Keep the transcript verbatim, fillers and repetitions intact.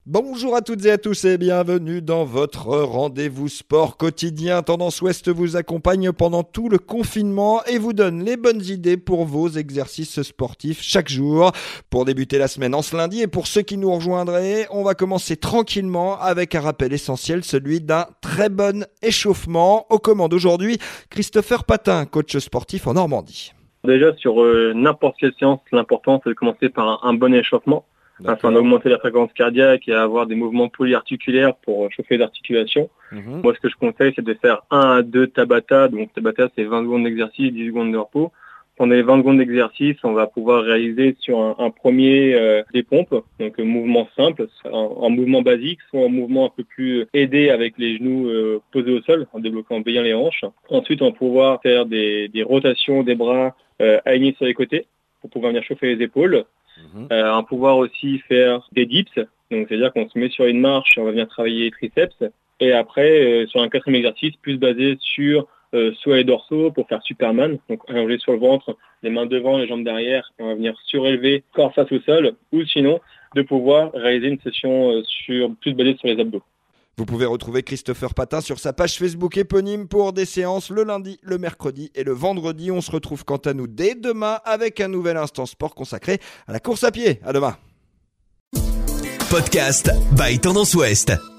Bonjour à toutes et à tous et bienvenue dans votre rendez-vous sport quotidien. Tendance Ouest vous accompagne pendant tout le confinement et vous donne les bonnes idées pour vos exercices sportifs chaque jour. Pour débuter la semaine en ce lundi et pour ceux qui nous rejoindraient, on va commencer tranquillement avec un rappel essentiel, celui d'un très bon échauffement. Aux commandes aujourd'hui, Christopher Patin, coach sportif en Normandie. Déjà sur euh, n'importe quelle séance, l'important c'est de commencer par un, un bon échauffement. Afin d'augmenter la fréquence cardiaque et avoir des mouvements polyarticulaires pour chauffer l'articulation. Mmh. Moi, ce que je conseille, c'est de faire un à deux Tabata. Donc, Tabata, c'est vingt secondes d'exercice, dix secondes de repos. Pendant les vingt secondes d'exercice, on va pouvoir réaliser sur un, un premier euh, des pompes, donc un mouvement simple, en mouvement basique, soit un mouvement un peu plus aidé avec les genoux euh, posés au sol, en débloquant bien les hanches. Ensuite, on va pouvoir faire des, des rotations des bras euh, alignés sur les côtés pour pouvoir venir chauffer les épaules. Mmh. Euh, on va pouvoir aussi faire des dips, donc c'est-à-dire qu'on se met sur une marche, on va venir travailler les triceps, et après euh, sur un quatrième exercice plus basé sur euh, soit les dorsaux pour faire Superman, donc allonger sur le ventre, les mains devant, les jambes derrière, et on va venir surélever corps face au sol, ou sinon de pouvoir réaliser une session euh, sur plus basée sur les abdos. Vous pouvez retrouver Christopher Patin sur sa page Facebook éponyme pour des séances le lundi, le mercredi et le vendredi. On se retrouve quant à nous dès demain avec un nouvel instant sport consacré à la course à pied. À demain. Podcast by Tendance Ouest.